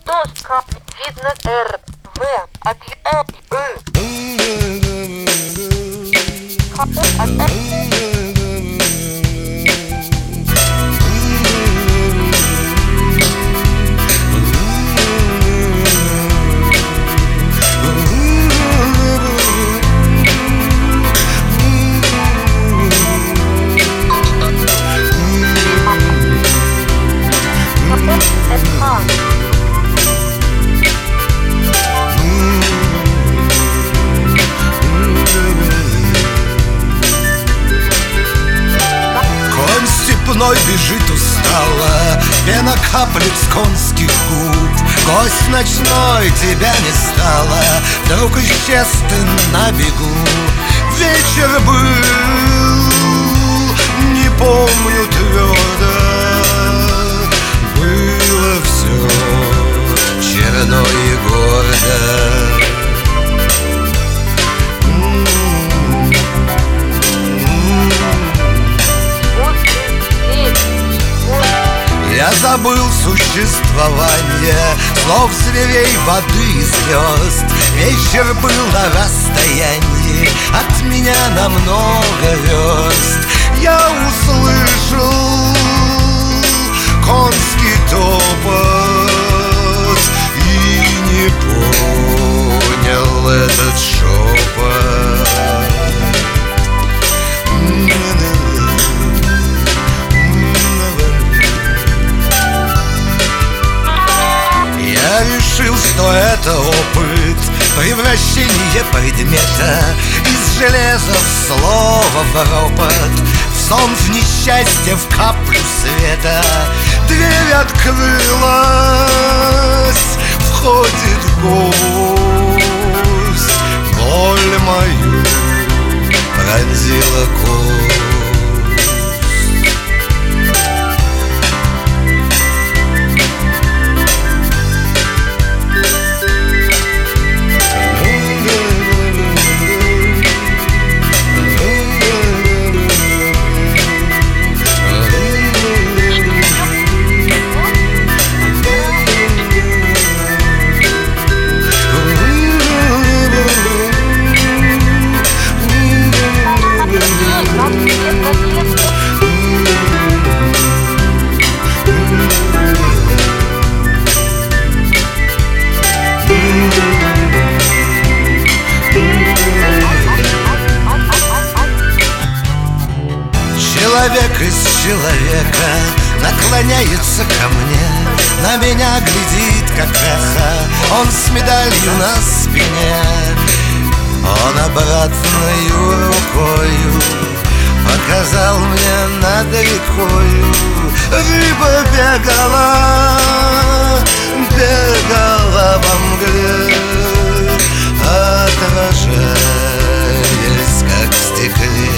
Доска. Видно Р, В, Степной бежит устало, пена каплет с конских губ. Гость ночной, тебя не стало, вдруг исчез ты на бегу. Вечер был, не помню твердо, было все черно и гордо. Я забыл существование слов, зверей, воды и звезд. Вечер был на расстоянии от меня на много верст. Я услышал конский топот и не понял этот шепот. Я решил, что это опыт, превращение предмета из железа в слово, в ропот, в сон, в несчастье, в каплю света. Дверь открылась, входит гость, боль мою пронзила кость. Человек из человека наклоняется ко мне, на меня глядит, как эхо. Он с медалью на спине, он обратною рукою показал мне над рекою. Рыба бегала, бегала во мгле, отражаясь, как в стекле.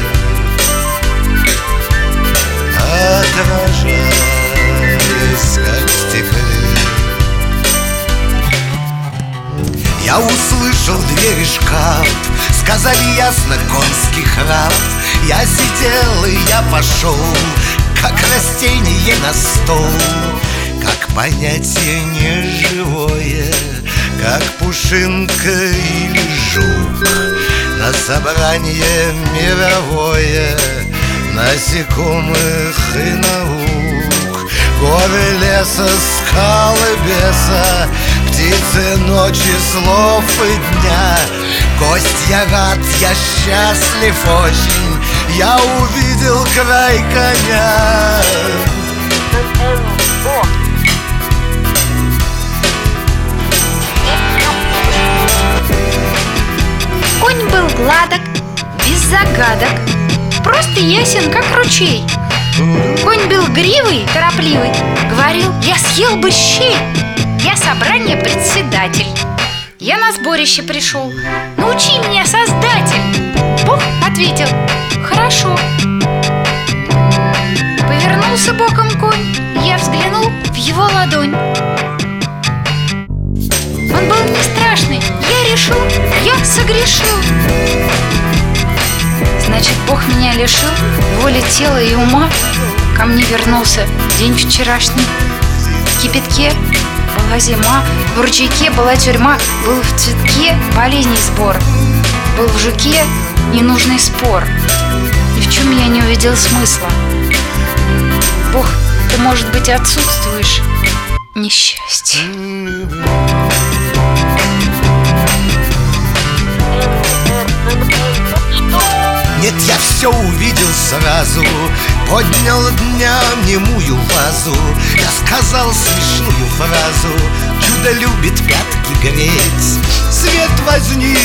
Отражаясь, как в стекле. Я услышал двери шкаф, сказали ясно конский храп. Я сидел и я пошел, как растение на стол, как понятие неживое, как пушинка или жук на собрание мировое насекомых и наук. Горы леса, скалы беса, птицы ночи, слов и дня. Гость, я рад, я счастлив очень, я увидел край коня. Конь был гладок, без загадок, просто ясен, как ручей. Конь был гривый, торопливый, говорил: я съел бы щей. Я собрание председатель, я на сборище пришел, научи меня, Создатель. Бог ответил: хорошо. Повернулся боком конь, я взглянул в его ладонь. Он был не страшный, я решил, я согрешил. Значит, Бог меня лишил воли, тела и ума. Ко мне вернулся день вчерашний. В кипятке была зима, в ручейке была тюрьма, был в цветке болезней сбор, был в жуке ненужный спор. Ни в чем я не увидел смысла. Бог, ты, может быть, отсутствуешь. Несчастье. Нет, я все увидел сразу. Поднял дням немую вазу. Я сказал смешную фразу: чудо любит пятки греть. Свет возник,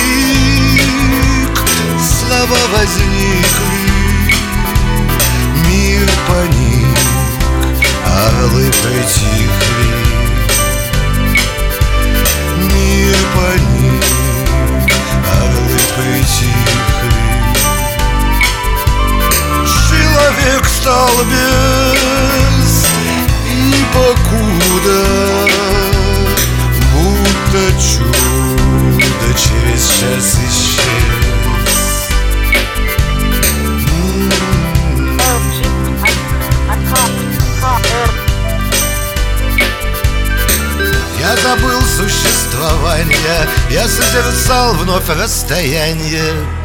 слова возникли, мир паник, орлы притихли. Мир паник, орлы притихли. Человек стал без, и покуда, будто чудо через час исчез. Я забыл существование, я созерцал вновь расстояние.